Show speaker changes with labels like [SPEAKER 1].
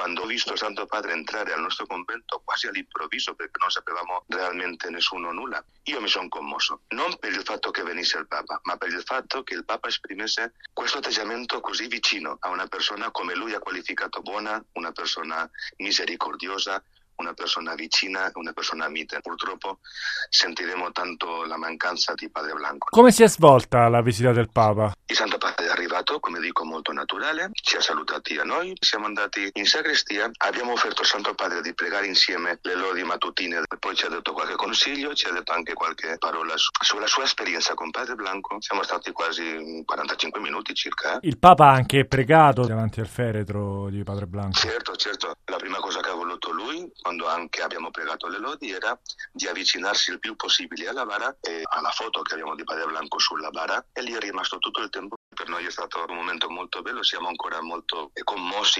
[SPEAKER 1] quando ho visto il Santo Padre entrare al nostro convento quasi all'improvviso, perché non sapevamo realmente nessuno nulla, io mi sono commosso. Non per il fatto che venisse il Papa, ma per il fatto che il Papa esprimesse questo atteggiamento così vicino a una persona come lui ha qualificato buona, una persona misericordiosa, una persona vicina, una persona mite. Purtroppo sentiremo tanto la mancanza di Padre Blanco.
[SPEAKER 2] Come si è svolta la visita del Papa?
[SPEAKER 1] Il Santo Padre è arrivato, come dico, molto naturale, ci ha salutati a noi, siamo andati in sacrestia, abbiamo offerto al Santo Padre di pregare insieme le lodi mattutine, poi ci ha detto qualche consiglio, ci ha detto anche qualche parola sulla sua esperienza con Padre Blanco. Siamo stati quasi 45 minuti circa.
[SPEAKER 2] Il Papa ha anche pregato davanti al feretro di Padre Blanco.
[SPEAKER 1] Certo. La prima cosa che ha voluto lui, quando anche abbiamo pregato le lodi, era di avvicinarsi il più possibile alla bara e alla foto che abbiamo di Padre Blanco sulla bara, e lì è rimasto tutto il tempo. Per noi è stato un momento molto bello, siamo ancora molto commossi